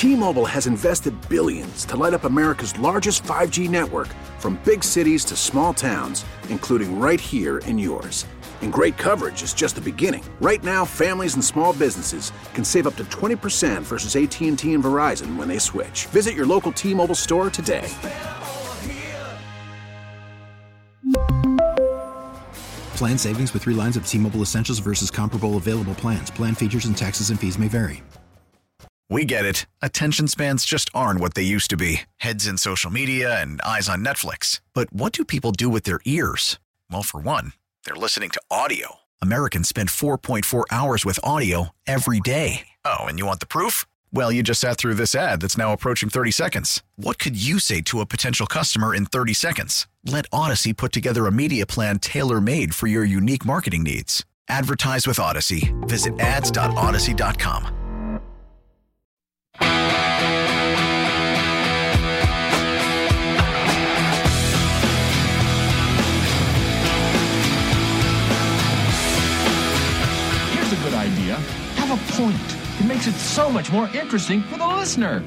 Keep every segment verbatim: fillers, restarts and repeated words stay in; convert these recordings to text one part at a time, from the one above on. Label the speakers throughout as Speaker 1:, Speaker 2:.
Speaker 1: T-Mobile has invested billions to light up America's largest five G network, from big cities to small towns, including right here in yours. And great coverage is just the beginning. Right now, families and small businesses can save up to twenty percent versus A T and T and Verizon when they switch. Visit your local T-Mobile store today.
Speaker 2: Plan savings with three lines of T-Mobile Essentials versus comparable available plans. Plan features and taxes and fees may vary.
Speaker 3: We get it. Attention spans just aren't what they used to be. Heads in social media and eyes on Netflix. But what do people do with their ears? Well, for one, they're listening to audio. Americans spend four point four hours with audio every day. Oh, and you want the proof? Well, you just sat through this ad that's now approaching thirty seconds. What could you say to a potential customer in thirty seconds? Let Odyssey put together a media plan tailor-made for your unique marketing needs. Advertise with Odyssey. Visit ads dot odyssey dot com.
Speaker 4: Here's a good idea. Have a point. It makes it so much more interesting for the listener.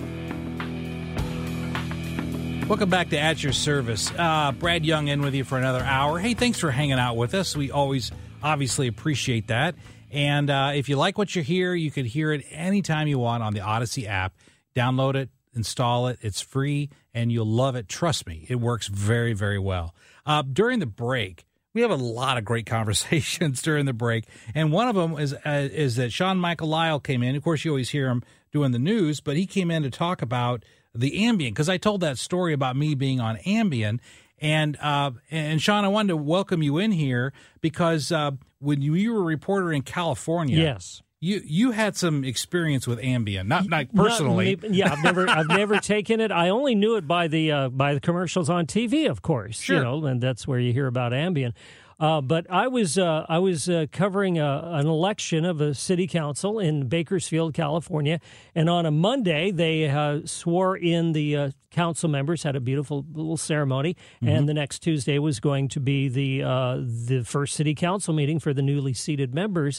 Speaker 5: Welcome back to At Your Service. Uh, Brad Young in with you for another hour. Hey, thanks for hanging out with us. We always obviously appreciate that. And uh, if you like what you hear, you can hear it anytime you want on the Odyssey app. Download it, install it. It's free, and you'll love it. Trust me, it works very, very well. Uh, during the break, we have a lot of great conversations during the break, and one of them is uh, is that Sean Michael Lyle came in. Of course, you always hear him doing the news, but he came in to talk about the Ambien, because I told that story about me being on Ambien. And, uh, and Sean, I wanted to welcome you in here because uh, when you, you were a reporter in California,
Speaker 6: yes,
Speaker 5: you you had some experience with Ambien, not not personally.
Speaker 6: Not, yeah, I've never I've never taken it. I only knew it by the uh, by the commercials on T V, of course.
Speaker 5: Sure.
Speaker 6: You know, and that's where you hear about Ambien. Uh, but I was uh, I was uh, covering a, an election of a city council in Bakersfield, California, and on a Monday they uh, swore in the uh, council members, had a beautiful little ceremony, mm-hmm. and the next Tuesday was going to be the uh, the first city council meeting for the newly seated members,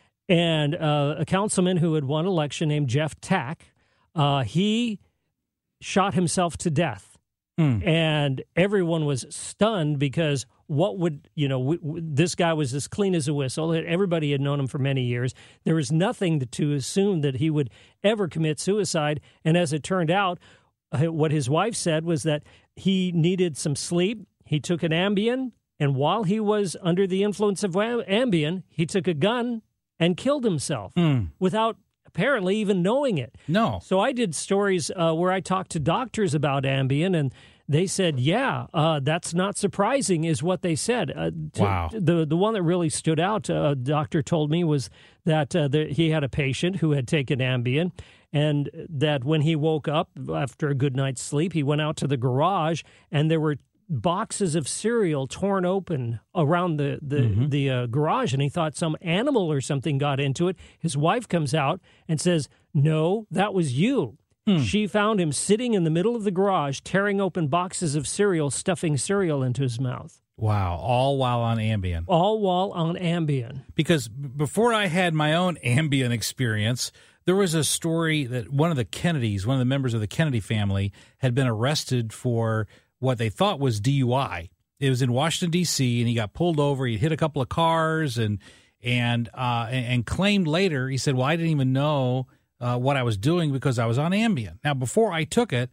Speaker 6: and uh, a councilman who had won election named Jeff Tack, uh, he shot himself to death, mm. and everyone was stunned because. What would, you know, w- w- this guy was as clean as a whistle. Everybody had known him for many years. There was nothing to, to assume that he would ever commit suicide. And as it turned out, uh, what his wife said was that he needed some sleep. He took an Ambien. And while he was under the influence of Ambien, he took a gun and killed himself mm. without apparently even knowing it.
Speaker 5: No.
Speaker 6: So I did stories uh, where I talked to doctors about Ambien, and they said, yeah, uh, that's not surprising, is what they said. Uh, to,
Speaker 5: wow.
Speaker 6: The the one that really stood out, uh, a doctor told me, was that uh, the, he had a patient who had taken Ambien, and that when he woke up after a good night's sleep, he went out to the garage, and there were boxes of cereal torn open around the, the, mm-hmm. the uh, garage, and he thought some animal or something got into it. His wife comes out and says, no, that was you. Hmm. She found him sitting in the middle of the garage, tearing open boxes of cereal, stuffing cereal into his mouth.
Speaker 5: Wow, all while on Ambien.
Speaker 6: All while on Ambien.
Speaker 5: Because before I had my own Ambien experience, there was a story that one of the Kennedys, one of the members of the Kennedy family, had been arrested for what they thought was D U I. It was in Washington, D C, and he got pulled over. He hit a couple of cars and and uh, and, and claimed later, he said, well, I didn't even know Uh, what I was doing because I was on Ambien. Now, before I took it,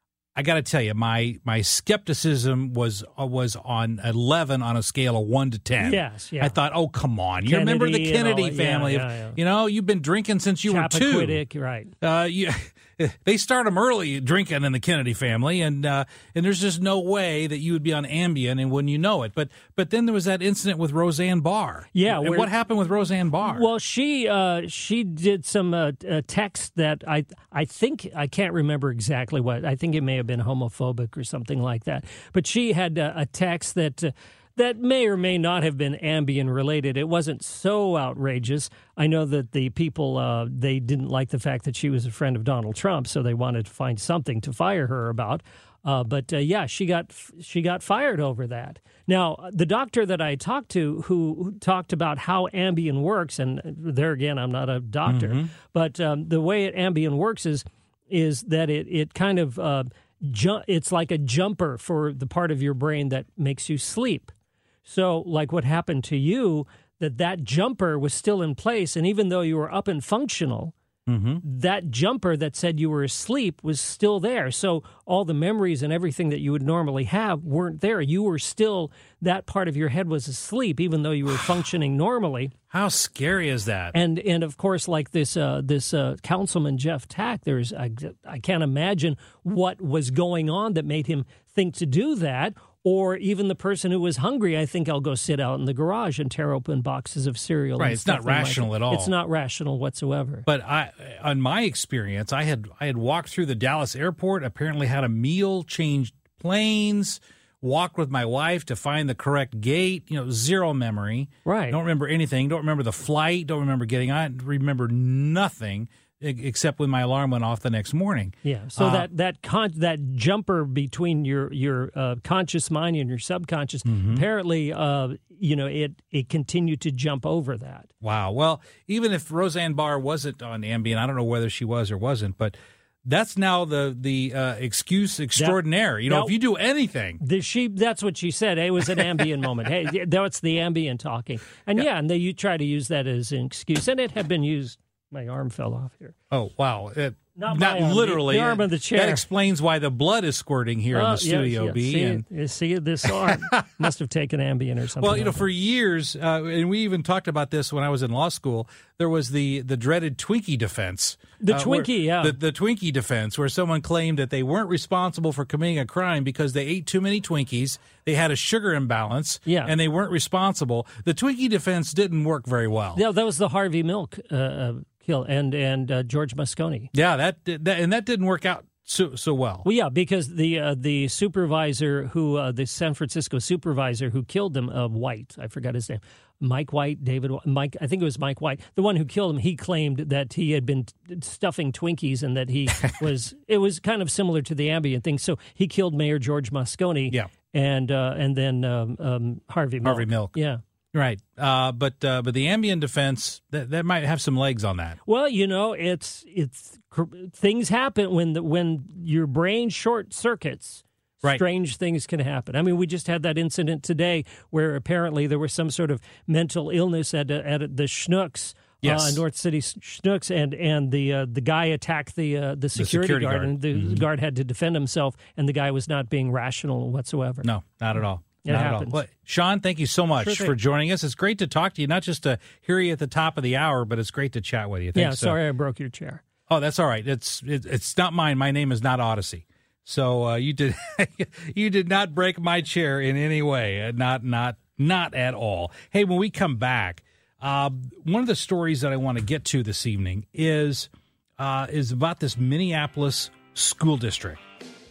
Speaker 5: I got to tell you, my my skepticism was uh, was on eleven on a scale of one to ten.
Speaker 6: Yes, yeah.
Speaker 5: I thought, oh, come on. You
Speaker 6: Kennedy
Speaker 5: remember the Kennedy
Speaker 6: all,
Speaker 5: family.
Speaker 6: Yeah, yeah, yeah.
Speaker 5: You know, you've been drinking since you
Speaker 6: Chappaquiddick,
Speaker 5: were two.
Speaker 6: right.
Speaker 5: Uh, you, they start them early drinking in the Kennedy family, and uh, and there's just no way that you would be on Ambien and wouldn't you know it. But but then there was that incident with Roseanne Barr.
Speaker 6: Yeah.
Speaker 5: And
Speaker 6: where,
Speaker 5: what happened with Roseanne Barr?
Speaker 6: Well, she uh, she did some uh, uh, text that I I think, I can't remember exactly what, I think it may have been homophobic or something like that. But she had uh, a text that... Uh, that may or may not have been Ambien related. It wasn't so outrageous. I know that the people, uh, they didn't like the fact that she was a friend of Donald Trump, so they wanted to find something to fire her about. Uh, but uh, yeah, she got she got fired over that. Now, the doctor that I talked to who, who talked about how Ambien works, and there again, I'm not a doctor, mm-hmm. but um, the way it, Ambien works is is that it it kind of uh, ju- it's like a jumper for the part of your brain that makes you sleep. So, like what happened to you, that that jumper was still in place, and even though you were up and functional, mm-hmm. that jumper that said you were asleep was still there. So all the memories and everything that you would normally have weren't there. You were still, that part of your head was asleep, even though you were functioning normally.
Speaker 5: How scary is that?
Speaker 6: And and of course, like this uh, this uh, Councilman Jeff Tack, there's I, I can't imagine what was going on that made him think to do that. Or even the person who was hungry, I think I'll go sit out in the garage and tear open boxes of cereal.
Speaker 5: Right,
Speaker 6: and
Speaker 5: it's not rational
Speaker 6: like
Speaker 5: at all.
Speaker 6: It's not rational whatsoever.
Speaker 5: But I, on my experience, I had I had walked through the Dallas airport, apparently had a meal, changed planes, walked with my wife to find the correct gate. You know, zero memory.
Speaker 6: Right.
Speaker 5: Don't remember anything. Don't remember the flight. Don't remember getting on. Remember nothing except when my alarm went off the next morning.
Speaker 6: Yeah, so
Speaker 5: uh,
Speaker 6: that that con- that jumper between your your uh, conscious mind and your subconscious, mm-hmm. apparently, uh, you know, it it continued to jump over that.
Speaker 5: Wow. Well, even if Roseanne Barr wasn't on Ambien, I don't know whether she was or wasn't, but that's now the the uh, excuse extraordinaire. That, you know, that, if you do anything,
Speaker 6: the, she that's what she said. Hey, it was an Ambien moment. Hey, that's the Ambien talking. And yeah, yeah and they you try to use that as an excuse, and it had been used. My arm fell off here.
Speaker 5: Oh, wow. It,
Speaker 6: not
Speaker 5: not
Speaker 6: arm,
Speaker 5: literally.
Speaker 6: The, the arm of the chair.
Speaker 5: That explains why the blood is squirting here
Speaker 6: oh,
Speaker 5: in the Studio
Speaker 6: yeah, yeah.
Speaker 5: B.
Speaker 6: See,
Speaker 5: and,
Speaker 6: you see this arm must have taken Ambien or something.
Speaker 5: Well, you know,
Speaker 6: like
Speaker 5: for
Speaker 6: that.
Speaker 5: years, uh, and we even talked about this when I was in law school, there was the, the dreaded Twinkie defense.
Speaker 6: The
Speaker 5: uh,
Speaker 6: Twinkie, yeah.
Speaker 5: The, the Twinkie defense, where someone claimed that they weren't responsible for committing a crime because they ate too many Twinkies, they had a sugar imbalance,
Speaker 6: yeah.
Speaker 5: and they weren't responsible. The Twinkie defense didn't work very well.
Speaker 6: Yeah, that was the Harvey Milk uh, uh, kill and and uh, George Moscone.
Speaker 5: Yeah, that, that and that didn't work out so so well.
Speaker 6: Well, yeah, because the uh, the supervisor who uh, the San Francisco supervisor who killed them, uh, White, I forgot his name, Mike White, David Mike, I think it was Mike White, the one who killed him. He claimed that he had been stuffing Twinkies and that he was. It was kind of similar to the Ambien thing. So he killed Mayor George Moscone.
Speaker 5: Yeah,
Speaker 6: and uh, and then um, um, Harvey Milk.
Speaker 5: Harvey Milk.
Speaker 6: Yeah.
Speaker 5: Right, uh, but uh, but the Ambien defense that that might have some legs on that.
Speaker 6: Well, you know, it's it's things happen when the when your brain short circuits. Right. Strange things can happen. I mean, we just had that incident today where apparently there was some sort of mental illness at at the Schnucks.
Speaker 5: Yes.
Speaker 6: Uh, North City Schnucks, and and the uh, the guy attacked the uh, the, security
Speaker 5: the security
Speaker 6: guard,
Speaker 5: guard,
Speaker 6: and the mm-hmm. guard had to defend himself, and the guy was not being rational whatsoever.
Speaker 5: No, not at all.
Speaker 6: It
Speaker 5: Not
Speaker 6: happens.
Speaker 5: at all. Well, Sean, thank you so much
Speaker 6: sure
Speaker 5: for joining us. It's great to talk to you, not just to hear you at the top of the hour, but it's great to chat with you. Thanks,
Speaker 6: yeah, sorry uh, I broke your chair.
Speaker 5: Oh, that's all right. It's it, it's not mine. My name is not Odyssey. So uh, you did you did not break my chair in any way. Not not not at all. Hey, when we come back, uh, one of the stories that I want to get to this evening is uh, is about this Minneapolis school district,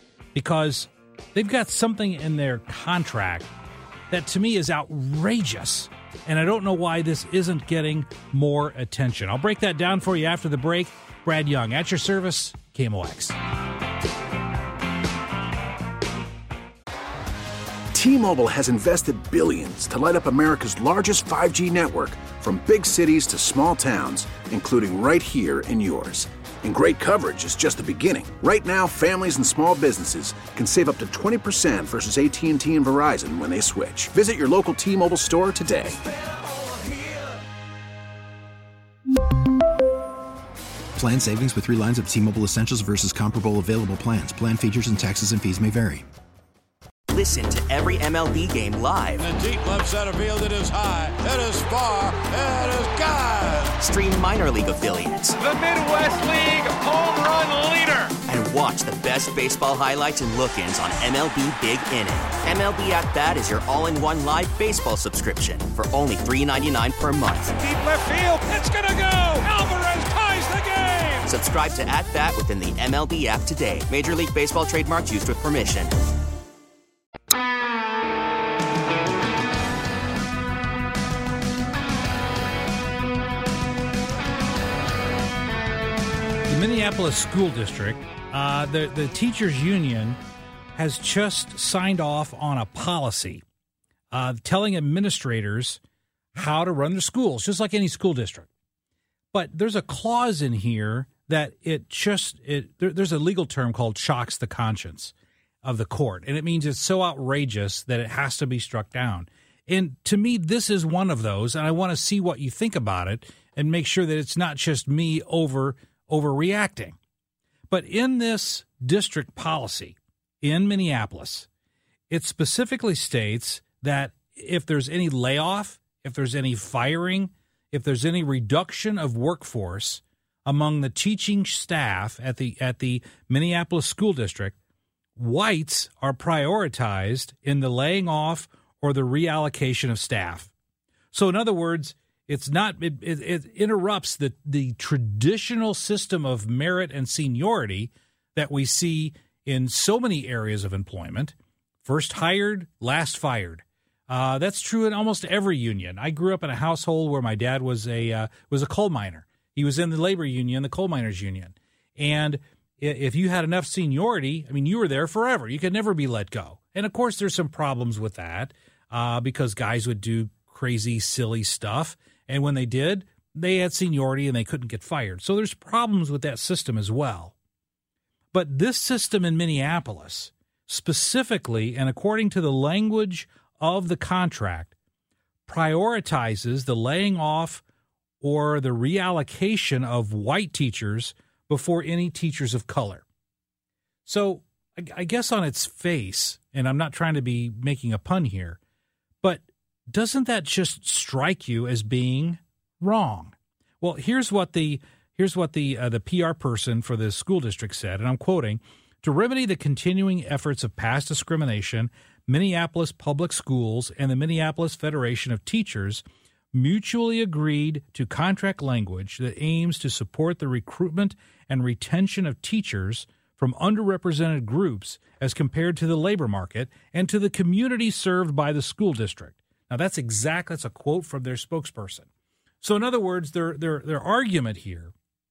Speaker 5: because they've got something in their contract that to me is outrageous, and I don't know why this isn't getting more attention. I'll break that down for you after the break. Brad Young, at your service, K M O X.
Speaker 1: T-Mobile has invested billions to light up America's largest five G network, from big cities to small towns, including right here in yours. And great coverage is just the beginning. Right now, families and small businesses can save up to twenty percent versus A T and T and Verizon when they switch. Visit your local T-Mobile store today.
Speaker 2: Plan savings with three lines of T-Mobile Essentials versus comparable available plans. Plan features and taxes and fees may vary.
Speaker 7: Listen to every M L B game live.
Speaker 8: In the deep left center field, it is high, it is far, it is gone.
Speaker 7: Stream minor league affiliates.
Speaker 9: The Midwest League home run leader.
Speaker 7: And watch the best baseball highlights and look-ins on M L B Big Inning. M L B At Bat is your all-in-one live baseball subscription for only three dollars and ninety-nine cents per month.
Speaker 9: Deep left field, it's gonna go. Alvarez ties the game.
Speaker 7: Subscribe to At Bat within the M L B app today. Major League Baseball trademarks used with permission.
Speaker 5: The Minneapolis School District, uh, the, the teachers' union, has just signed off on a policy uh, telling administrators how to run their schools, just like any school district. But there's a clause in here that it just it there, there's a legal term called shocks the conscience of the court, and it means it's so outrageous that it has to be struck down. And to me, this is one of those, and I want to see what you think about it and make sure that it's not just me over overreacting. But in this district policy in Minneapolis, it specifically states that if there's any layoff, if there's any firing, if there's any reduction of workforce among the teaching staff at the at the Minneapolis School District, whites are prioritized in the laying off or the reallocation of staff. So in other words, it's not it, it, it interrupts the the traditional system of merit and seniority that we see in so many areas of employment. First hired, last fired. Uh, that's true in almost every union. I grew up in a household where my dad was a uh, was a coal miner. He was in the labor union, the coal miners union. And if you had enough seniority, I mean, you were there forever. You could never be let go. And, of course, there's some problems with that uh, because guys would do crazy, silly stuff. And when they did, they had seniority and they couldn't get fired. So there's problems with that system as well. But this system in Minneapolis, specifically and according to the language of the contract, prioritizes the laying off or the reallocation of white teachers before any teachers of color. So I guess on its face, and I'm not trying to be making a pun here, but doesn't that just strike you as being wrong? Well, here's what the here's what the uh, the P R person for the school district said, and I'm quoting, "To remedy the continuing efforts of past discrimination, Minneapolis Public Schools and the Minneapolis Federation of Teachers mutually agreed to contract language that aims to support the recruitment and retention of teachers from underrepresented groups as compared to the labor market and to the community served by the school district." Now, that's exact. That's a quote from their spokesperson. So, in other words, their their their argument here,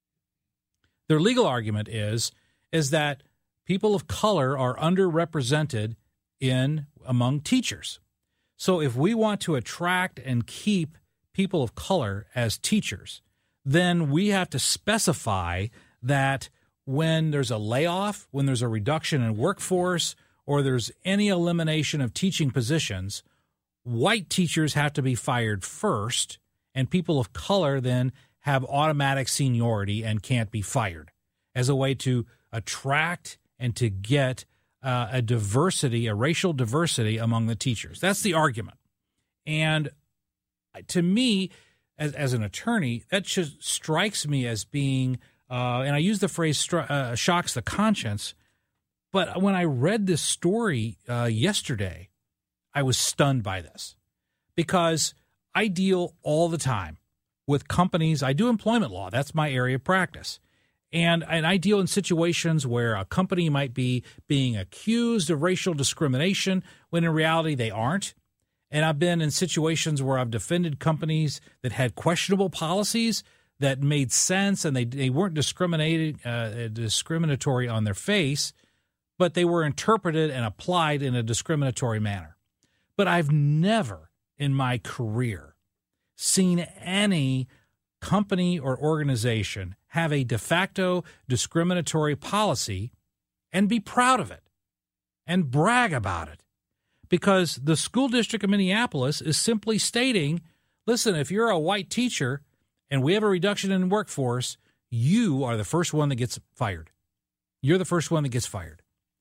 Speaker 5: their legal argument is is that people of color are underrepresented in among teachers. So, if we want to attract and keep people of color as teachers, then we have to specify that when there's a layoff, when there's a reduction in workforce, or there's any elimination of teaching positions, white teachers have to be fired first, and people of color then have automatic seniority and can't be fired, as a way to attract and to get uh, a diversity, a racial diversity among the teachers. That's the argument. And to me, as, as an attorney, that just strikes me as being, uh, and I use the phrase stri- uh, shocks the conscience, but when I read this story uh, yesterday, I was stunned by this because I deal all the time with companies. I do employment law. That's my area of practice. And, and I deal in situations where a company might be being accused of racial discrimination when in reality they aren't. And I've been in situations where I've defended companies that had questionable policies that made sense and they, they weren't discriminated, uh, discriminatory on their face, but they were interpreted and applied in a discriminatory manner. But I've never in my career seen any company or organization have a de facto discriminatory policy and be proud of it and brag about it. Because the school district of Minneapolis is simply stating, listen, if you're a white teacher and we have a reduction in workforce, you are the first one that gets fired. You're the first one that gets fired.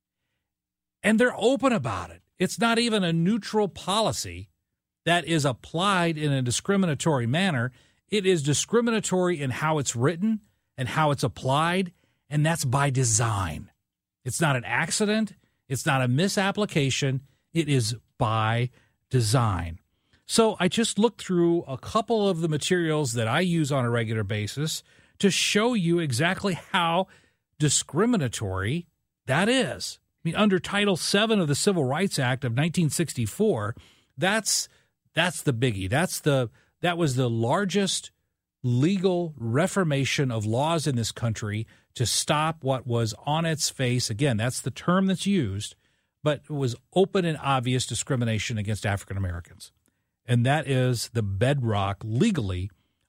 Speaker 5: And they're open about it. It's not even a neutral policy that is applied in a discriminatory manner. It is discriminatory in how it's written and how it's applied, and that's by design. It's not an accident. It's not a misapplication. It is by design. So I just looked through a couple of the materials that I use on a regular basis to show you exactly how discriminatory that is. I mean, under Title seven of the Civil Rights Act of nineteen sixty-four, that's that's the biggie. That's the that was the largest legal reformation of laws in this country to stop what was on its face. Again, that's the term that's used, but it was open and obvious discrimination against African Americans. And that is the bedrock legally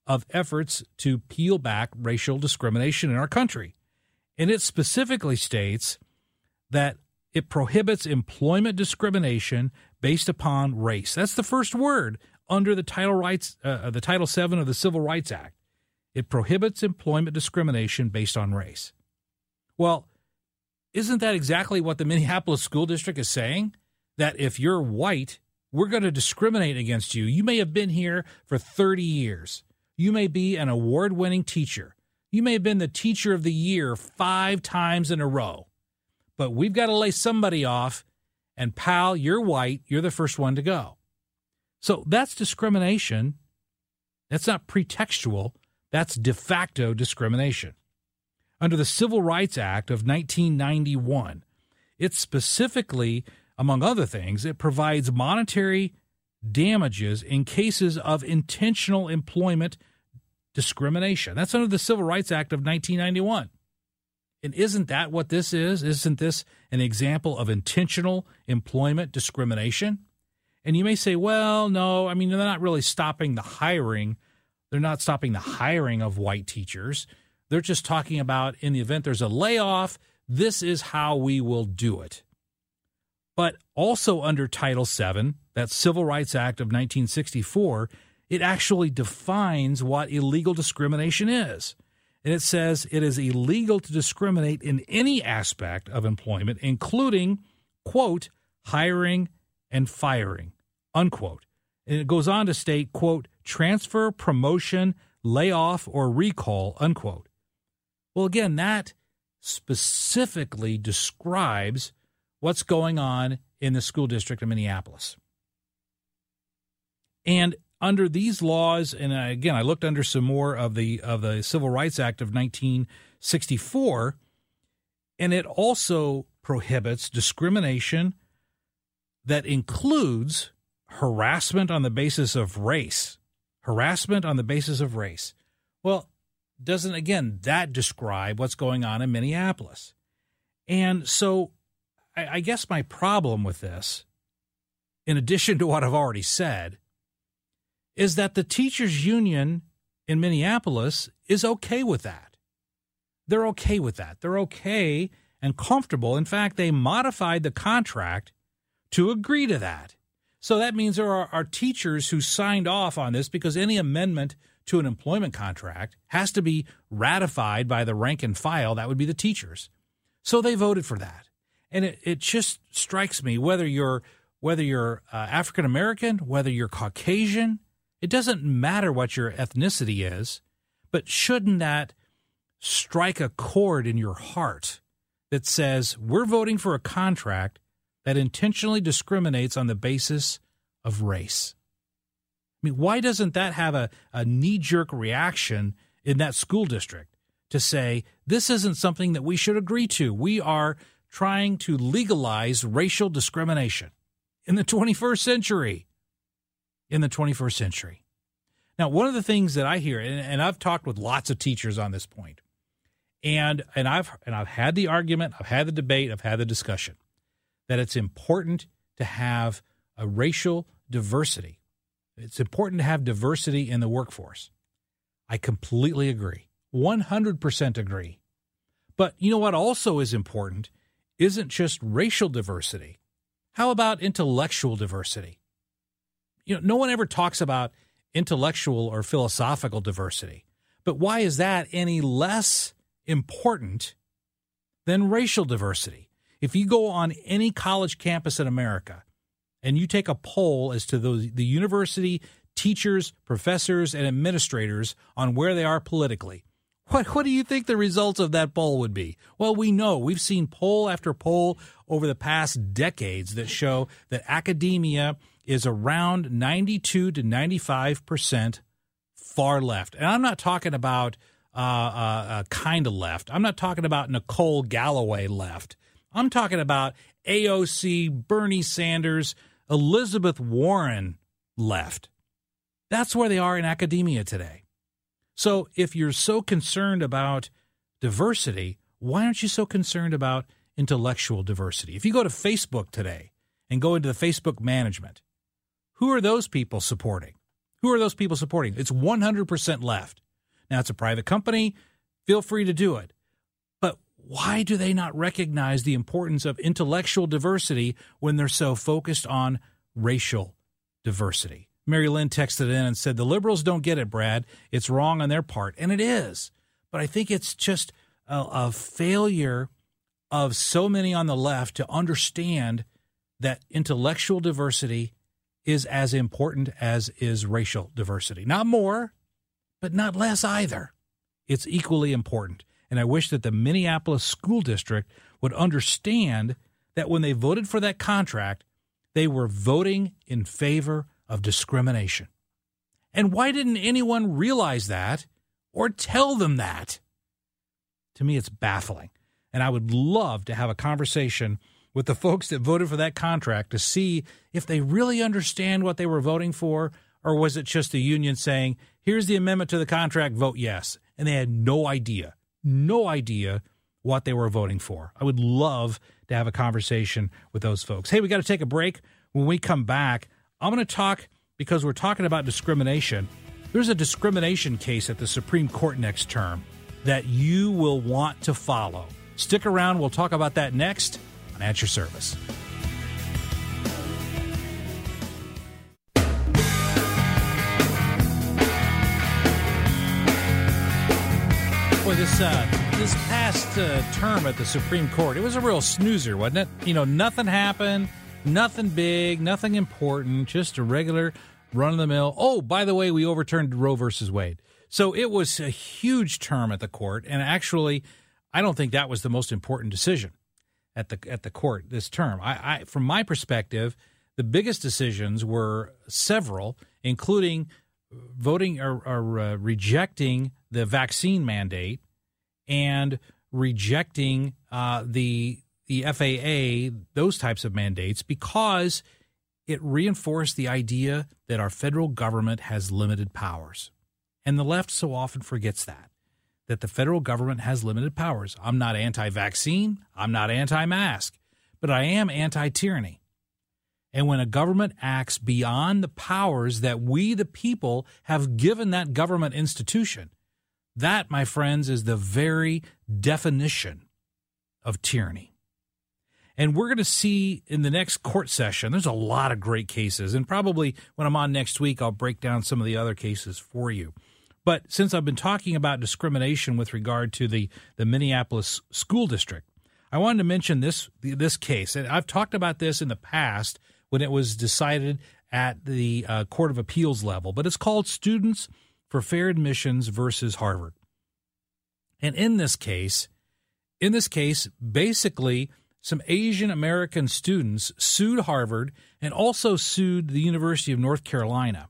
Speaker 5: of efforts to peel back racial discrimination in our country. And it specifically states that it prohibits employment discrimination based upon race. That's the first word under the Title Rights, uh, the Title seven of the Civil Rights Act. It prohibits employment discrimination based on race. Well, isn't that exactly what the Minneapolis School District is saying? That if you're white, we're going to discriminate against you. You may have been here for thirty years. You may be an award-winning teacher. You may have been the teacher of the year five times in a row. But we've got to lay somebody off, and pal, you're white, you're the first one to go. So that's discrimination. That's not pretextual. That's de facto discrimination. Under the Civil Rights Act of nineteen ninety-one, it specifically, among other things, it provides monetary damages in cases of intentional employment discrimination. That's under the Civil Rights Act of nineteen ninety-one. And isn't that what this is? Isn't this an example of intentional employment discrimination? And you may say, well, no, I mean, they're not really stopping the hiring. They're not stopping the hiring of white teachers. They're just talking about in the event there's a layoff, this is how we will do it. But also under Title seven, that Civil Rights Act of nineteen sixty-four, it actually defines what illegal discrimination is. And it says it is illegal to discriminate in any aspect of employment, including, quote, hiring and firing, unquote. And it goes on to state, quote, transfer, promotion, layoff, or recall, unquote. Well, again, that specifically describes what's going on in the school district of Minneapolis. And under these laws, and again, I looked under some more of the of the Civil Rights Act of nineteen sixty-four, and it also prohibits discrimination that includes harassment on the basis of race. Harassment on the basis of race. Well, doesn't, again, that describe what's going on in Minneapolis? And so I, I guess my problem with this, in addition to what I've already said, is that the teachers' union in Minneapolis is okay with that. They're okay with that. They're okay and comfortable. In fact, they modified the contract to agree to that. So that means there are, are teachers who signed off on this because any amendment to an employment contract has to be ratified by the rank and file. That would be the teachers. So they voted for that. And it, it just strikes me, whether you're whether you're uh, African American, whether you're Caucasian, it doesn't matter what your ethnicity is, but shouldn't that strike a chord in your heart that says we're voting for a contract that intentionally discriminates on the basis of race? I mean, why doesn't that have a, a knee-jerk reaction in that school district to say, this isn't something that we should agree to? We are trying to legalize racial discrimination in the twenty-first century. In the twenty-first century. Now, one of the things that I hear, and, and I've talked with lots of teachers on this point, and and I've and I've had the argument, I've had the debate, I've had the discussion, that it's important to have a racial diversity. It's important to have diversity in the workforce. I completely agree. one hundred percent agree. But you know what also is important isn't just racial diversity. How about intellectual diversity? You know, no one ever talks about intellectual or philosophical diversity. But why is that any less important than racial diversity? If you go on any college campus in America and you take a poll as to those, the university teachers, professors, and administrators on where they are politically, what, what do you think the results of that poll would be? Well, we know. We've seen poll after poll over the past decades that show that academia is around ninety-two to ninety-five percent far left. And I'm not talking about uh, uh, uh, kind of left. I'm not talking about Nicole Galloway left. I'm talking about A O C, Bernie Sanders, Elizabeth Warren left. That's where they are in academia today. So if you're so concerned about diversity, why aren't you so concerned about intellectual diversity? If you go to Facebook today and go into the Facebook management, who are those people supporting? Who are those people supporting? It's one hundred percent left. Now, it's a private company. Feel free to do it. But why do they not recognize the importance of intellectual diversity when they're so focused on racial diversity? Mary Lynn texted in and said, the liberals don't get it, Brad. It's wrong on their part. And it is. But I think it's just a, a failure of so many on the left to understand that intellectual diversity is as important as is racial diversity. Not more, but not less either. It's equally important. And I wish that the Minneapolis School District would understand that when they voted for that contract, they were voting in favor of discrimination. And why didn't anyone realize that or tell them that? To me, it's baffling. And I would love to have a conversation with the folks that voted for that contract to see if they really understand what they were voting for, or was it just the union saying, here's the amendment to the contract, vote yes. And they had no idea, no idea what they were voting for. I would love to have a conversation with those folks. Hey, we got to take a break. When we come back, I'm going to talk, because we're talking about discrimination. There's a discrimination case at the Supreme Court next term that you will want to follow. Stick around. We'll talk about that next on At Your Service. Boy, this uh, this past uh, term at the Supreme Court, it was a real snoozer, wasn't it? You know, nothing happened, nothing big, nothing important, just a regular run-of-the-mill. Oh, by the way, we overturned Roe versus Wade. So it was a huge term at the court, and actually, I don't think that was the most important decision at the at the court this term. I, I from my perspective, the biggest decisions were several, including voting or, or uh, rejecting the vaccine mandate and rejecting uh, the the F A A, those types of mandates, because it reinforced the idea that our federal government has limited powers. And the left so often forgets that, that the federal government has limited powers. I'm not anti-vaccine. I'm not anti-mask, but I am anti-tyranny. And when a government acts beyond the powers that we, the people, have given that government institution, that, my friends, is the very definition of tyranny. And we're going to see in the next court session, there's a lot of great cases. And probably when I'm on next week, I'll break down some of the other cases for you. But since I've been talking about discrimination with regard to the, the Minneapolis School District, I wanted to mention this this case. And I've talked about this in the past when it was decided at the uh, Court of Appeals level. But it's called Students for Fair Admissions versus Harvard. And in this case, in this case, basically, some Asian American students sued Harvard and also sued the University of North Carolina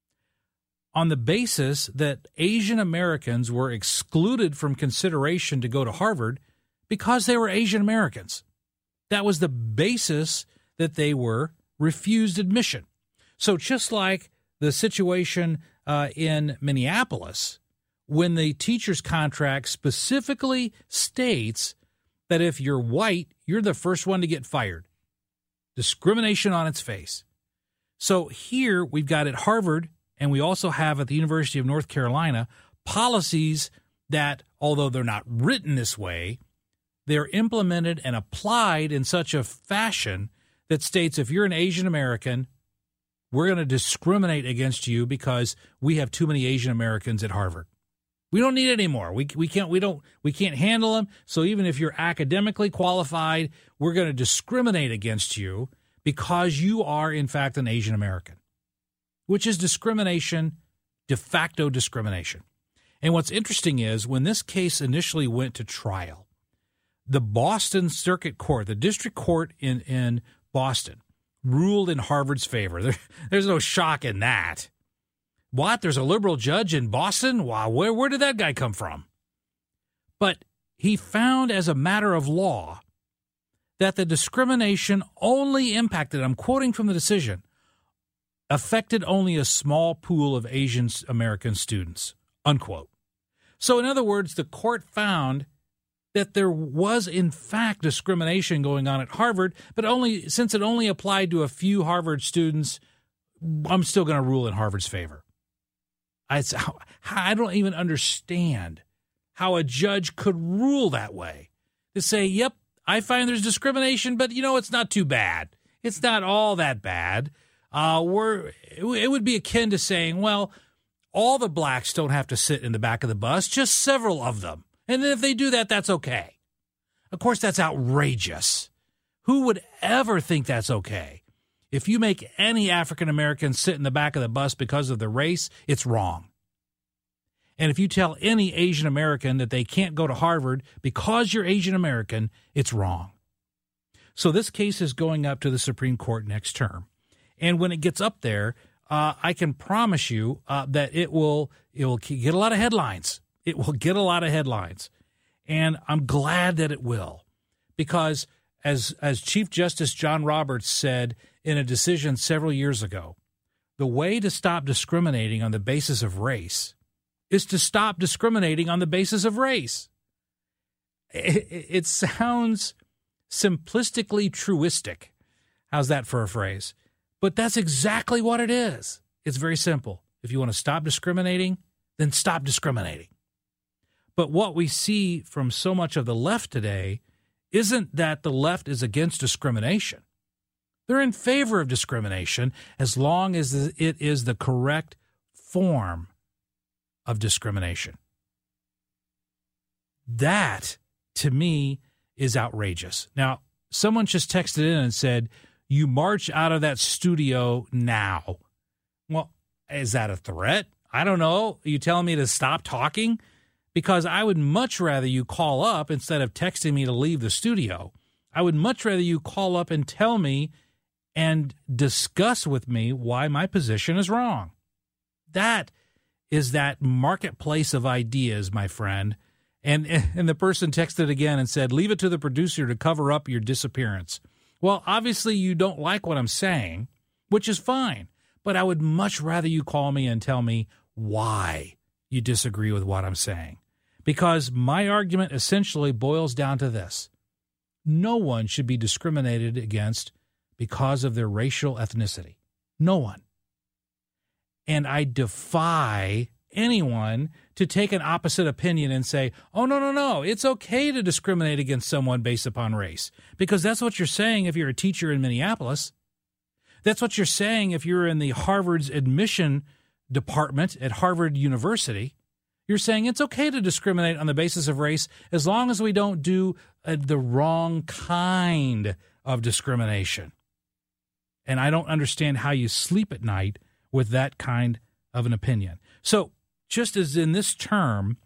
Speaker 5: on the basis that Asian Americans were excluded from consideration to go to Harvard because they were Asian Americans. That was the basis that they were refused admission. So just like the situation uh, in Minneapolis, when the teacher's contract specifically states that if you're white, you're the first one to get fired. Discrimination on its face. So here we've got at Harvard, and we also have at the University of North Carolina, policies that, although they're not written this way, they're implemented and applied in such a fashion that states if you're an Asian American, we're going to discriminate against you because we have too many Asian Americans at Harvard. We don't need it anymore. We we can't we don't we can't handle them. So even if you're academically qualified, we're going to discriminate against you because you are in fact an Asian American, which is discrimination, de facto discrimination. And what's interesting is when this case initially went to trial, the Boston Circuit Court, the district court in, in Boston, ruled in Harvard's favor. There, there's no shock in that. What? There's a liberal judge in Boston? Wow, where, where did that guy come from? But he found as a matter of law that the discrimination only impacted, I'm quoting from the decision, affected only a small pool of Asian American students, unquote. So in other words, the court found that there was in fact discrimination going on at Harvard, but only since it only applied to a few Harvard students, I'm still going to rule in Harvard's favor. I, I don't even understand how a judge could rule that way. To say, yep, I find there's discrimination, but, you know, it's not too bad. It's not all that bad. Uh, we're it would be akin to saying, well, all the blacks don't have to sit in the back of the bus, just several of them. And if they do that, that's okay. Of course, that's outrageous. Who would ever think that's okay? If you make any African American sit in the back of the bus because of their race, it's wrong. And if you tell any Asian American that they can't go to Harvard because you're Asian American, it's wrong. So this case is going up to the Supreme Court next term. And when it gets up there, uh, I can promise you uh, that it will it will get a lot of headlines. It will get a lot of headlines. And I'm glad that it will. Because as as Chief Justice John Roberts said in a decision several years ago, the way to stop discriminating on the basis of race is to stop discriminating on the basis of race. It, it sounds simplistically truistic. How's that for a phrase? But that's exactly what it is. It's very simple. If you want to stop discriminating, then stop discriminating. But what we see from so much of the left today isn't that the left is against discrimination. They're in favor of discrimination as long as it is the correct form of discrimination. That, to me, is outrageous. Now, someone just texted in and said, you march out of that studio now. Well, is that a threat? I don't know. Are you telling me to stop talking? Because I would much rather you call up instead of texting me to leave the studio. I would much rather you call up and tell me and discuss with me why my position is wrong. That is that marketplace of ideas, my friend. And and the person texted again and said, leave it to the producer to cover up your disappearance. Well, obviously you don't like what I'm saying, which is fine. But I would much rather you call me and tell me why you disagree with what I'm saying. Because my argument essentially boils down to this. No one should be discriminated against because of their racial ethnicity. No one. And I defy anyone to take an opposite opinion and say, oh, no, no, no, it's okay to discriminate against someone based upon race. Because that's what you're saying if you're a teacher in Minneapolis. That's what you're saying if you're in the Harvard's admission department at Harvard University. You're saying it's okay to discriminate on the basis of race as long as we don't do uh, the wrong kind of discrimination. And I don't understand how you sleep at night with that kind of an opinion. So just as in this term,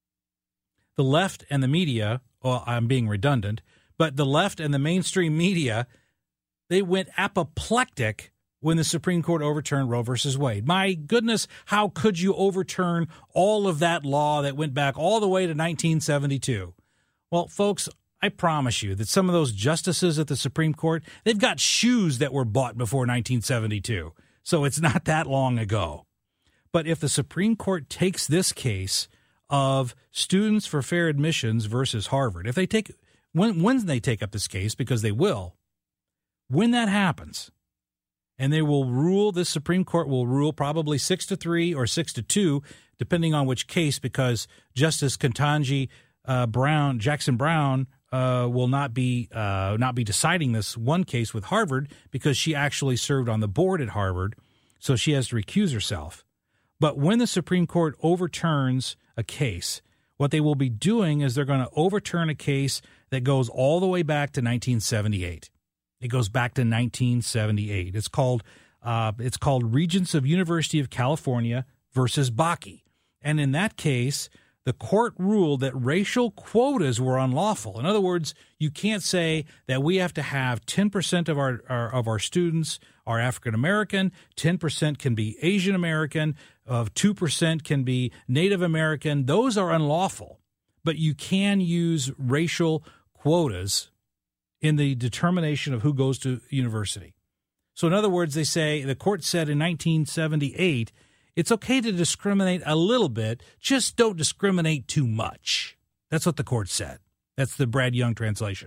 Speaker 5: the left and the media, well, I'm being redundant, but the left and the mainstream media, they went apoplectic when the Supreme Court overturned Roe versus Wade. My goodness, how could you overturn all of that law that went back all the way to nineteen seventy-two? Well, folks, I promise you that some of those justices at the Supreme Court, they've got shoes that were bought before nineteen seventy-two. So it's not that long ago. But if the Supreme Court takes this case of Students for Fair Admissions versus Harvard, if they take, when, when they take up this case, because they will, when that happens, and they will rule, this Supreme Court will rule probably six to three or six to two, depending on which case, because Justice Ketanji uh, Brown, Jackson Brown, uh, will not be uh, not be deciding this one case with Harvard because she actually served on the board at Harvard, so she has to recuse herself. But when the Supreme Court overturns a case, what they will be doing is they're going to overturn a case that goes all the way back to nineteen seventy-eight. It goes back to nineteen seventy-eight. It's called uh, it's called Regents of University of California versus Bakke. And in that case, the court ruled that racial quotas were unlawful. In other words, you can't say that we have to have ten percent of our, our of our students are African American, ten percent can be Asian American, of two percent can be Native American. Those are unlawful. But you can use racial quotas in the determination of who goes to university. So in other words, they say, the court said in nineteen seventy-eight, it's okay to discriminate a little bit, just don't discriminate too much. That's what the court said. That's the Brad Young translation.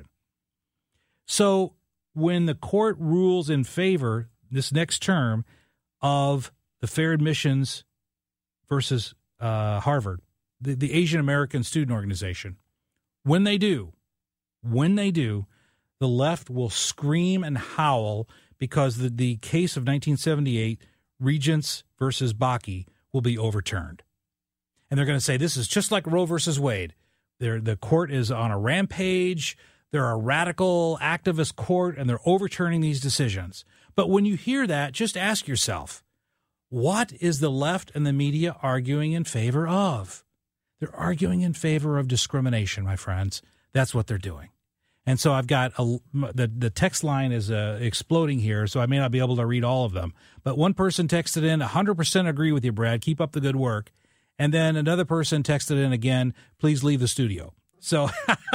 Speaker 5: So when the court rules in favor, this next term, of the fair admissions versus uh, Harvard, the, the Asian American Student Organization. When they do, when they do, the left will scream and howl because the, the case of nineteen seventy-eight, Regents versus Bakke, will be overturned. And they're going to say, this is just like Roe versus Wade. They're, the court is on a rampage. They're a radical activist court, and they're overturning these decisions. But when you hear that, just ask yourself, what is the left and the media arguing in favor of? They're arguing in favor of discrimination, my friends. That's what they're doing. And so I've got a, the, the text line is uh, exploding here, so I may not be able to read all of them. But one person texted in, one hundred percent agree with you, Brad. Keep up the good work. And then another person texted in again, please leave the studio. So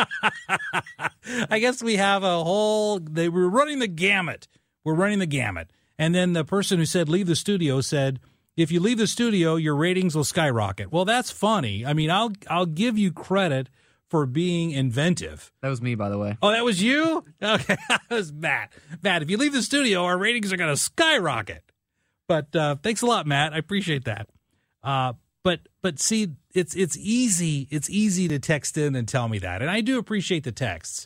Speaker 5: I guess we have a whole, they were running the gamut. We're running the gamut. And then the person who said leave the studio said, if you leave the studio, your ratings will skyrocket. Well, that's funny. I mean, I'll I'll give you credit for being inventive.
Speaker 10: That was me, by the way.
Speaker 5: Oh, that was you? Okay, that was Matt. Matt, if you leave the studio, our ratings are going to skyrocket. But uh, thanks a lot, Matt. I appreciate that. Uh, but but see, it's it's easy. It's easy to text in and tell me that, and I do appreciate the texts.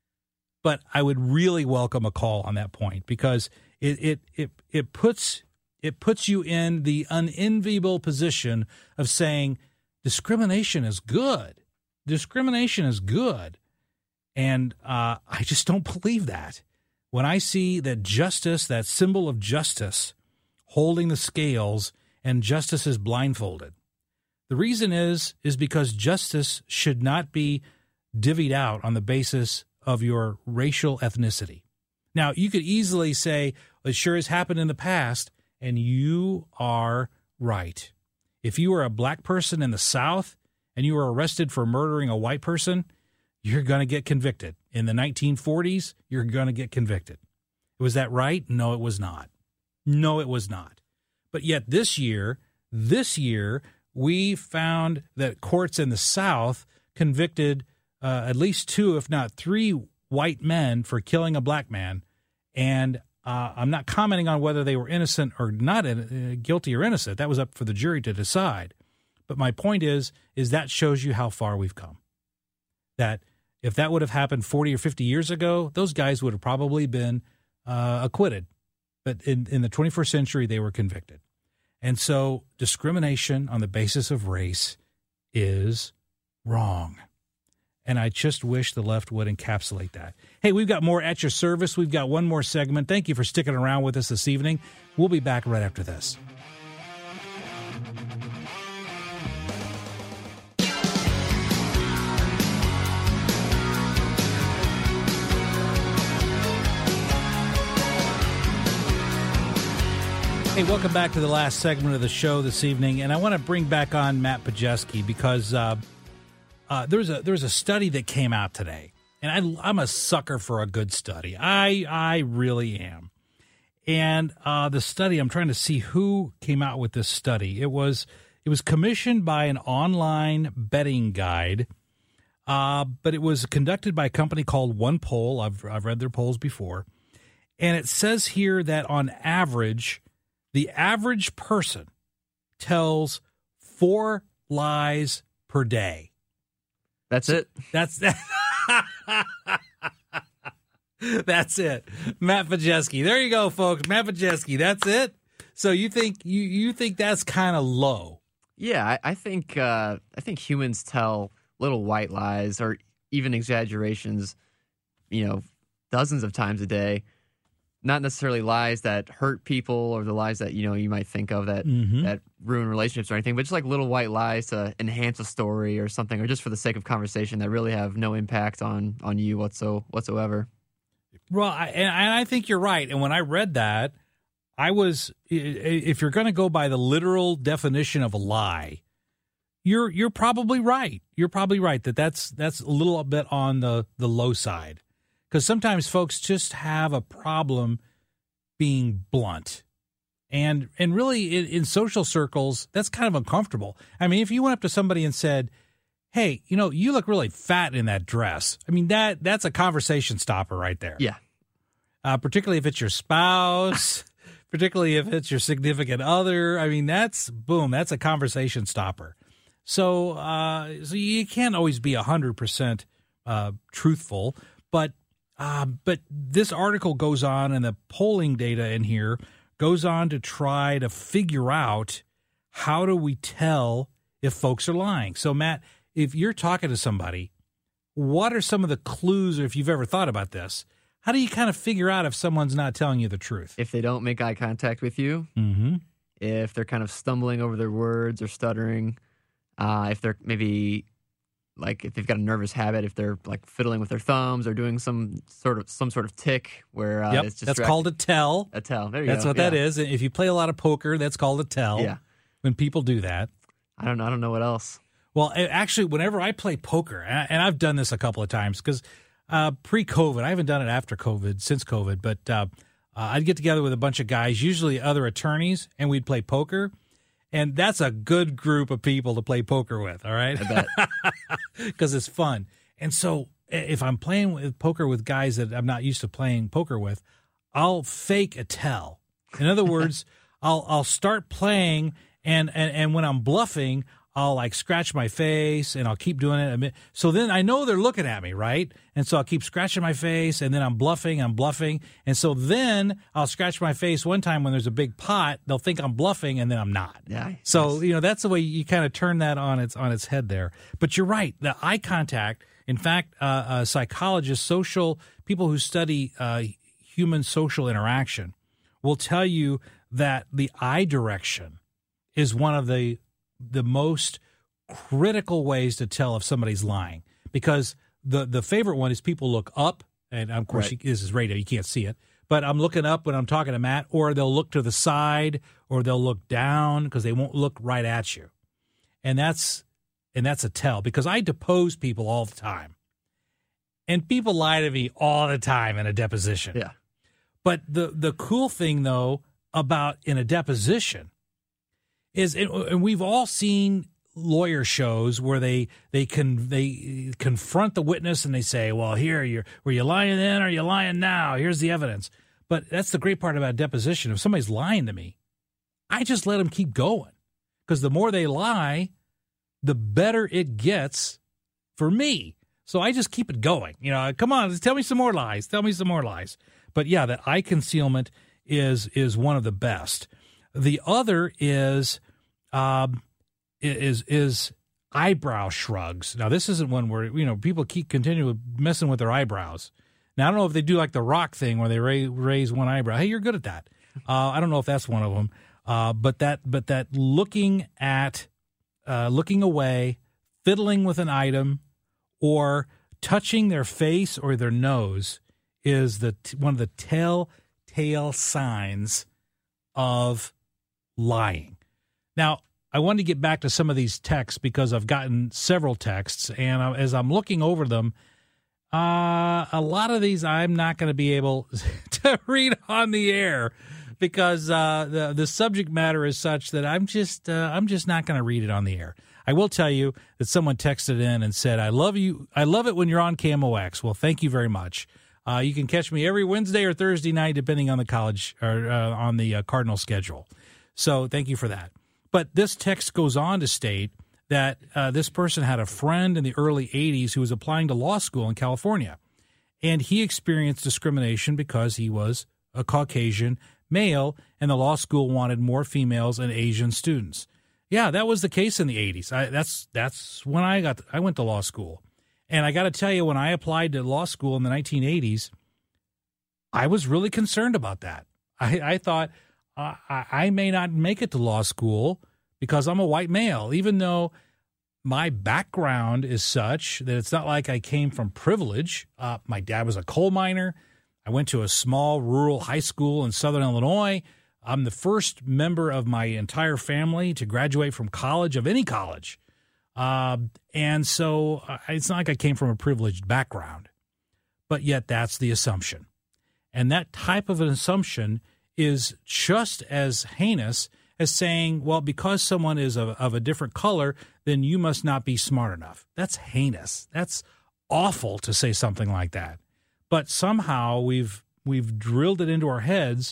Speaker 5: But I would really welcome a call on that point because it it it it puts it puts you in the unenviable position of saying discrimination is good. Discrimination is good. And uh, I just don't believe that. When I see that justice, that symbol of justice, holding the scales, and justice is blindfolded. The reason is, is because justice should not be divvied out on the basis of your racial ethnicity. Now, you could easily say, it sure has happened in the past, and you are right. If you are a black person in the South and you were arrested for murdering a white person, you're going to get convicted. In the nineteen forties, you're going to get convicted. Was that right? No, it was not. No, it was not. But yet this year, this year, we found that courts in the South convicted uh, at least two, if not three, white men for killing a black man. And uh, I'm not commenting on whether they were innocent or not, uh, guilty or innocent. That was up for the jury to decide. But my point is, is that shows you how far we've come. That if that would have happened forty or fifty years ago, those guys would have probably been uh, acquitted. But in, in the twenty-first century, they were convicted. And so discrimination on the basis of race is wrong. And I just wish the left would encapsulate that. Hey, we've got more at your service. We've got one more segment. Thank you for sticking around with us this evening. We'll be back right after this. Hey, welcome back to the last segment of the show this evening, and I want to bring back on Matt Pajeski because uh, uh, there's a there's a study that came out today, and I, I'm a sucker for a good study. I I really am, and uh, the study I'm trying to see who came out with this study. It was it was commissioned by an online betting guide, uh, but it was conducted by a company called OnePoll. I've I've read their polls before, and it says here that on average, the average person tells four lies per day.
Speaker 10: That's it.
Speaker 5: That's that. That's it. Matt Pajeski. There you go, folks. Matt Pajeski. That's it. So you think you you think that's kind of low?
Speaker 10: Yeah, I, I think uh, I think humans tell little white lies or even exaggerations, you know, dozens of times a day. Not necessarily lies that hurt people or the lies that, you know, you might think of that mm-hmm. that ruin relationships or anything, but just like little white lies to enhance a story or something, or just for the sake of conversation that really have no impact on on you whatso, whatsoever.
Speaker 5: Well, I, and I think you're right. And when I read that, I was, if you're going to go by the literal definition of a lie, you're you're probably right. You're probably right that that's that's a little bit on the, the low side. Because sometimes folks just have a problem being blunt. And and really, in, in social circles, that's kind of uncomfortable. I mean, if you went up to somebody and said, hey, you know, you look really fat in that dress. I mean, that that's a conversation stopper right there.
Speaker 10: Yeah.
Speaker 5: Uh, particularly if it's your spouse, particularly if it's your significant other. I mean, that's boom, that's a conversation stopper. So, uh, so you can't always be a hundred percent uh, truthful, but uh, but this article goes on, and the polling data in here goes on to try to figure out how do we tell if folks are lying. So, Matt, if you're talking to somebody, what are some of the clues, or if you've ever thought about this? How do you kind of figure out if someone's not telling you the truth?
Speaker 10: If they don't make eye contact with you,
Speaker 5: mm-hmm.
Speaker 10: if they're kind of stumbling over their words or stuttering, uh, if they're maybe like if they've got a nervous habit, if they're like fiddling with their thumbs or doing some sort of some sort of tick where uh,
Speaker 5: yep,
Speaker 10: it's just
Speaker 5: that's called a tell.
Speaker 10: A tell. There you
Speaker 5: that's
Speaker 10: go.
Speaker 5: what
Speaker 10: yeah.
Speaker 5: that is. If you play a lot of poker, that's called a tell.
Speaker 10: Yeah.
Speaker 5: When people do that,
Speaker 10: I don't. I don't know what else.
Speaker 5: Well, actually, whenever I play poker, and I've done this a couple of times because. Uh, pre-COVID, I haven't done it after COVID, since COVID, but uh, uh, I'd get together with a bunch of guys, usually other attorneys, and we'd play poker. And that's a good group of people to play poker with, all right?
Speaker 10: I bet.
Speaker 5: Because it's fun. And so if I'm playing with poker with guys that I'm not used to playing poker with, I'll fake a tell. In other words, I'll I'll start playing, and, and, and when I'm bluffing, I'll like scratch my face and I'll keep doing it. So then I know they're looking at me, right? And so I'll keep scratching my face, and then I'm bluffing, I'm bluffing. And so then I'll scratch my face one time when there's a big pot. They'll think I'm bluffing, and then I'm not.
Speaker 10: Yeah.
Speaker 5: So,
Speaker 10: yes.
Speaker 5: you know, that's the way you kind of turn that on its on its head there. But you're right. The eye contact, in fact, uh, uh, psychologists, social people who study uh, human social interaction will tell you that the eye direction is one of the the most critical ways to tell if somebody's lying, because the the favorite one is people look up, and of course
Speaker 10: right.
Speaker 5: you, this is radio, you can't see it, but I'm looking up when I'm talking to Matt, or they'll look to the side, or they'll look down because they won't look right at you, and that's and that's a tell, because I depose people all the time, and people lie to me all the time in a deposition.
Speaker 10: Yeah,
Speaker 5: but the the cool thing though about in a deposition is, and we've all seen lawyer shows where they they can they confront the witness and they say, well, here, you're were you lying then, or are you lying now? Here's the evidence. But that's the great part about deposition. If somebody's lying to me, I just let them keep going, because the more they lie, the better it gets for me. So I just keep it going. You know, come on, tell me some more lies. Tell me some more lies. But yeah, that eye concealment is is one of the best. The other is um, is is eyebrow shrugs. Now, this isn't one where, you know, people keep continually messing with their eyebrows. Now, I don't know if they do like the Rock thing where they raise, raise one eyebrow. Hey, you're good at that. Uh, I don't know if that's one of them. Uh, but that but that looking at uh, looking away, fiddling with an item, or touching their face or their nose is the one of the telltale signs of lying. Now, I wanted to get back to some of these texts because I've gotten several texts, and as I'm looking over them, uh, a lot of these I'm not going to be able to read on the air because uh, the the subject matter is such that I'm just uh, I'm just not going to read it on the air. I will tell you that someone texted in and said, "I love you. I love it when you're on K M O X." Well, thank you very much. Uh, you can catch me every Wednesday or Thursday night, depending on the college or uh, on the uh, Cardinal schedule. So thank you for that. But this text goes on to state that uh, this person had a friend in the early eighties who was applying to law school in California, and he experienced discrimination because he was a Caucasian male, and the law school wanted more females and Asian students. Yeah, that was the case in the eighties. I, that's that's when I got I went to law school. And I got to tell you, when I applied to law school in the nineteen eighties, I was really concerned about that. I, I thought uh, I, I may not make it to law school because I'm a white male, even though my background is such that it's not like I came from privilege. Uh, my dad was a coal miner. I went to a small rural high school in Southern Illinois. I'm the first member of my entire family to graduate from college, of any college. Uh, and so uh, it's not like I came from a privileged background, but yet that's the assumption. And that type of an assumption is just as heinous as saying, well, because someone is of, of a different color, then you must not be smart enough. That's heinous. That's awful to say something like that. But somehow we've we've drilled it into our heads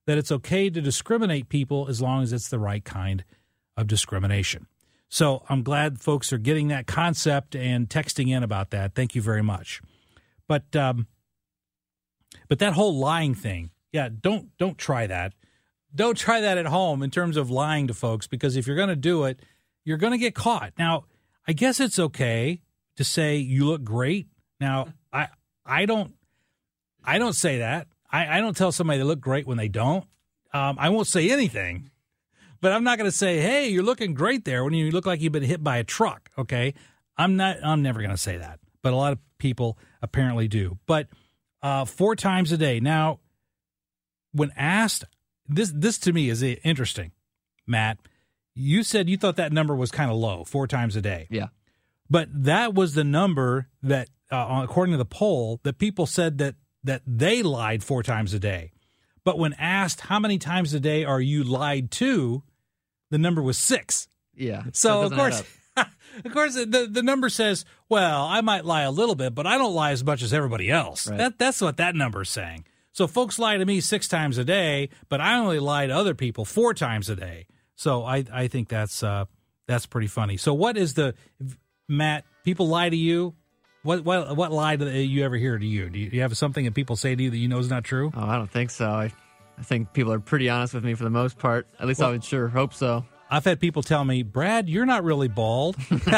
Speaker 5: that it's okay to discriminate people as long as it's the right kind of discrimination. So I'm glad folks are getting that concept and texting in about that. Thank you very much. But um, but that whole lying thing, yeah, don't don't try that. Don't try that at home in terms of lying to folks, because if you're going to do it, you're going to get caught. Now, I guess it's okay to say you look great. Now, I I don't I don't say that. I, I don't tell somebody they look great when they don't. Um, I won't say anything. But I'm not going to say, hey, you're looking great there when you look like you've been hit by a truck, okay? I'm not. I'm never going to say that. But a lot of people apparently do. But uh, four times a day. Now, when asked, this this to me is interesting, Matt. You said you thought that number was kind of low, four times a day.
Speaker 10: Yeah.
Speaker 5: But that was the number that, uh, according to the poll, that people said that that they lied four times a day. But when asked how many times a day are you lied to, the number was six.
Speaker 10: Yeah.
Speaker 5: So, of course, of course, the, the number says, well, I might lie a little bit, but I don't lie as much as everybody else.
Speaker 10: Right.
Speaker 5: That That's what that number is saying. So folks lie to me six times a day, but I only lie to other people four times a day. So I, I think that's uh, that's pretty funny. So what is the, Matt, people lie to you? What what what lie do you ever hear to you? Do you, do you have something that people say to you that you know is not true?
Speaker 10: Oh, I don't think so. I, I think people are pretty honest with me for the most part. At least well, I would sure hope so.
Speaker 5: I've had people tell me, Brad, you're not really bald.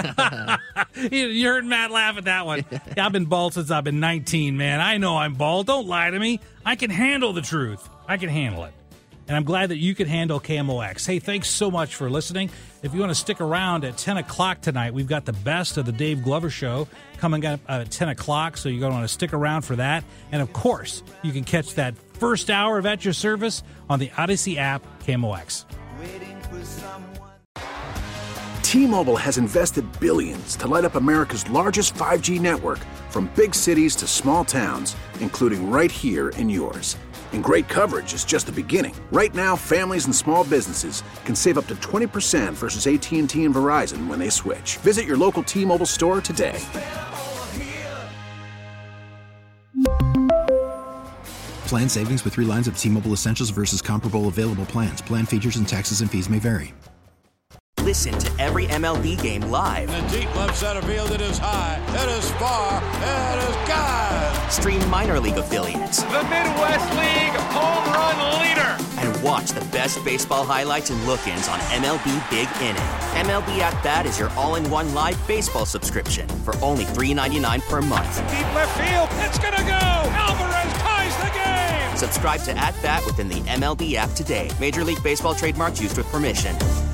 Speaker 5: You heard Matt laugh at that one. Yeah, I've been bald since I've been nineteen, man. I know I'm bald. Don't lie to me. I can handle the truth. I can handle it. And I'm glad that you can handle K M O X. Hey, thanks so much for listening. If you want to stick around at ten o'clock tonight, we've got the best of the Dave Glover Show coming up at ten o'clock, so you're going to want to stick around for that. And, of course, you can catch that first hour of At Your Service on the Odyssey app, K M O X.
Speaker 1: T-Mobile has invested billions to light up America's largest five G network, from big cities to small towns, including right here in yours. And great coverage is just the beginning. Right now, families and small businesses can save up to twenty percent versus A T and T and Verizon when they switch. Visit your local T-Mobile store today.
Speaker 2: Plan savings with three lines of T-Mobile Essentials versus comparable available plans. Plan features and taxes and fees may vary.
Speaker 7: Listen to every M L B game live.
Speaker 8: In the deep left center field, it is high, it is far, it is gone.
Speaker 7: Stream minor league affiliates.
Speaker 9: The Midwest League home run leader.
Speaker 7: And watch the best baseball highlights and look-ins on M L B Big Inning. M L B At Bat is your all-in-one live baseball subscription for only three dollars and ninety-nine cents per month.
Speaker 9: Deep left field, it's gonna go. Alvarez ties the game.
Speaker 7: Subscribe to At Bat within the M L B app today. Major League Baseball trademarks used with permission.